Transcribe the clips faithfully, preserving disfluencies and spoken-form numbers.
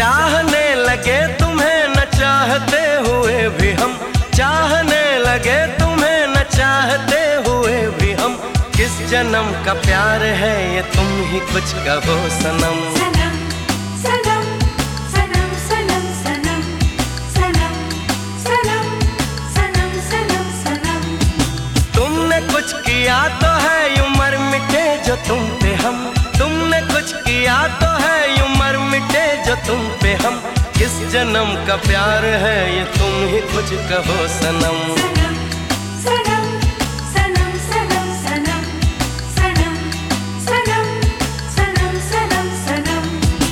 चाहने लगे तुम्हें न चाहते हुए भी हम, चाहने लगे तुम्हें न चाहते हुए भी हम। किस जन्म का प्यार है ये तुम ही कुछ कहो सनम। सनम सनम सनम सनम सनम सनम सनम सनम सनम सनम। तुमने कुछ किया तो है यूं मर मिटे जो तुम पे हम, तुमने कुछ किया तो है यूं मर मिटे जो तुम पे हम। किस जन्म का प्यार है ये तुम ही कुछ कहो सनम। सनम सनम सनम सनम सनम सनम सनम सनम सनम सनम।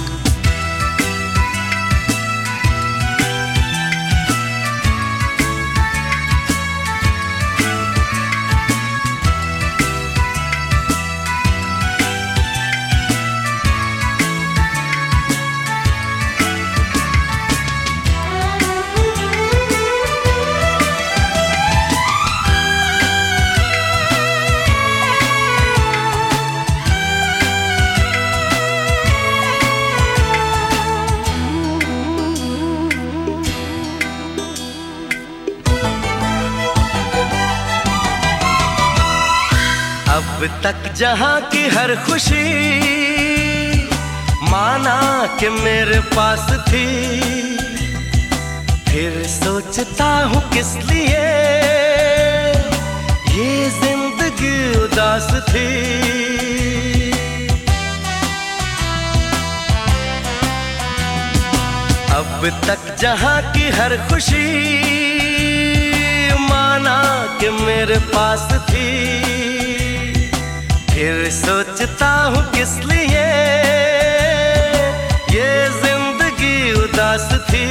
अब तक जहां की हर खुशी माना कि मेरे पास थी, फिर सोचता हूँ किस लिए ये जिंदगी उदास थी। अब तक जहां की हर खुशी माना कि मेरे पास थी, फिर सोचता हूँ किस लिए ये जिंदगी उदास थी।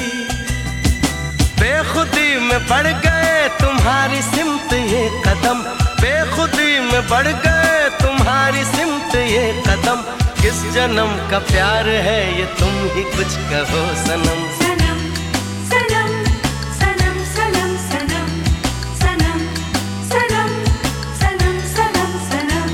बेखुदी में बढ़ गए तुम्हारी सिमत ये कदम, बेखुदी में बढ़ गए तुम्हारी सिमत ये कदम। किस जन्म का प्यार है ये तुम ही कुछ कहो सनम। सनम सनम सनम सनम सनम सनम सनम सनम सनम सनम।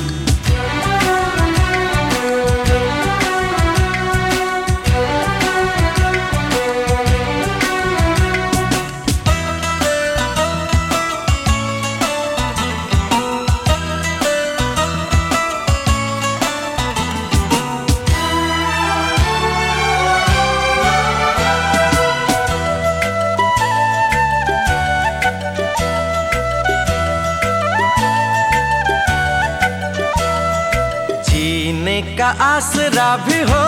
जीने का आसरा भी हो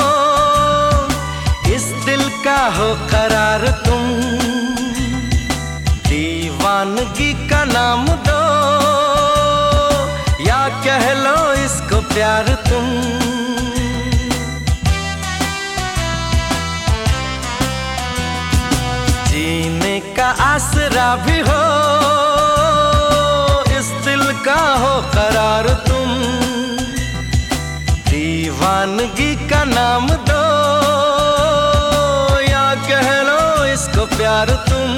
इस दिल का हो करार तुम, दीवानगी का नाम दो या कह लो इसको प्यार तुम। जीने का आसरा भी हो इस दिल का हो करार तुम, दीवानगी का नाम दो या कह लो इसको प्यार तुम।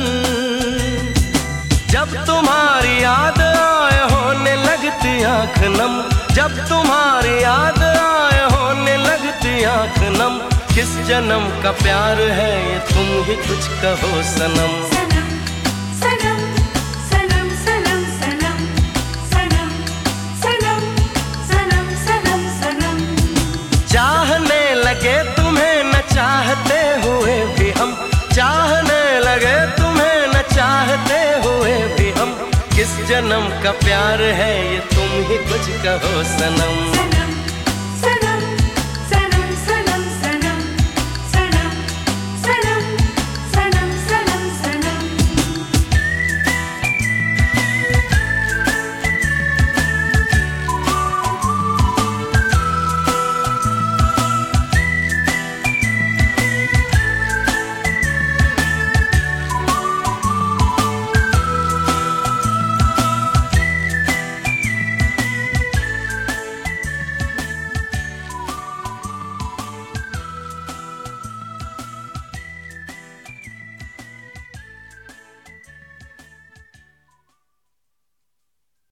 जब तुम्हारी याद आए होने लगती आँख नम, जब तुम्हारी याद आए होने लगती आँख नम। किस जन्म का प्यार है ये तुम ही कुछ कहो सनम। सनम सनम सनम सनम सनम सनम सनम सनम सनम सनम। चाहने लगे तुम्हें न चाहते हुए भी हम, चाहने लगे तुम्हें न चाहते हुए भी हम। किस जन्म का प्यार है ये तुम ही कुछ कहो सनम।